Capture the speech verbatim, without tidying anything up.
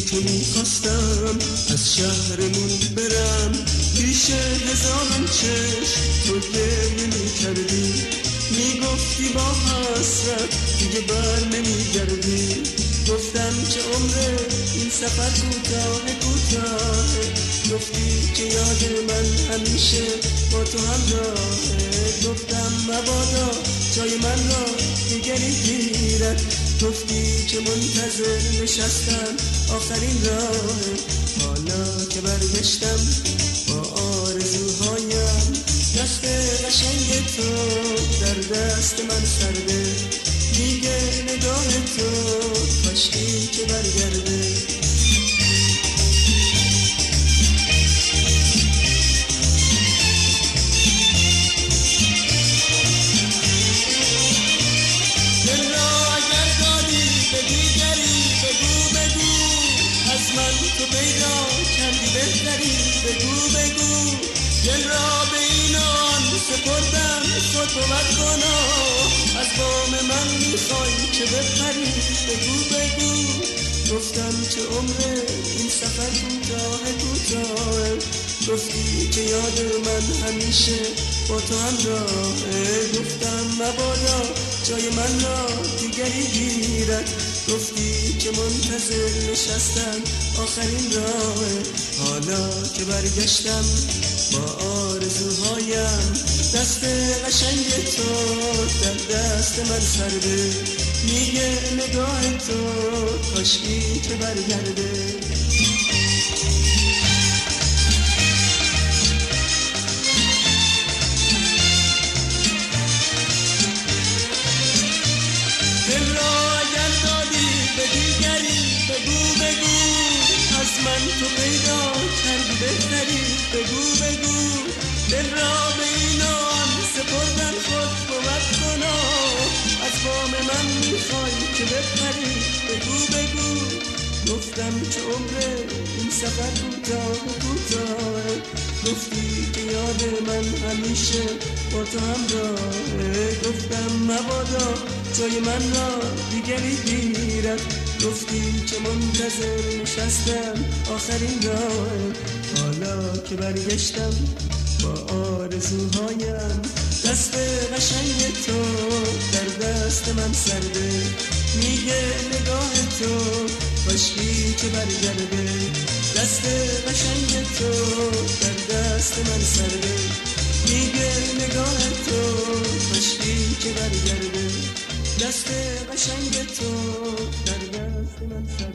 که میخواستم از شهرمون برم، پیش هزاران چشم تو گریه میکردی، میگفتی با حسرت دیگه بر نمیگردی. گفتم که عمر این سفر کوتاه کوتاه، گفتی که یاد من همیشه با تو همراهه. گفتم مبادا جای من را دیگری گیرد، گفتی که منتظر نشستم آخرین راه. حالا که برگشتم با آرزوهایم، دست قشنگ تو در دست من سرده، میگه نگاه تو کاشکی که برگرده. دل را اگر دادی به دیگری بگو بگو، از من تو پیدا کردی بهتری بگو بگو. دل را به اینان سپردم خود بود گناه، از بام من میخوای که بپری بگو بگو. گفتم که عمر این سفر کوتاه کوتاه، گفتی که یاد من همیشه با تو همراهه. گفتم مبادا جای من را دیگری گیرد، گفتی که منتظر نشستم آخرین راه. حالا که برگشتم با آرزوهایم، دست قشنگ تو در دست من سرده، میگه نگاه تو کاشکی که برگرده. دل را اگر دادی به دیگری بگو بگو، از من تو پیدا کردی بهتری بگو بگو. دل را به اینان سپردن خود بود گناه، از بام من میخوای که بپری بگو بگو. گفتم که عمر این سفر کوتاه کوتاه، گفتی که یاد من همیشه با تو همراهه. گفتم مبادا جای من را دیگری گیرد، گفتی که منتظر نشستم آخرین راه. حالا که برگشتم با آرزوهایم، دست قشنگ تو در دست من سرده، میگه نگاه تو کاشکی که برگرده. دست قشنگ تو در دست من سرده، میگه نگاه تو کاشکی که برگرده. دست قشنگ تو در دست من سرده.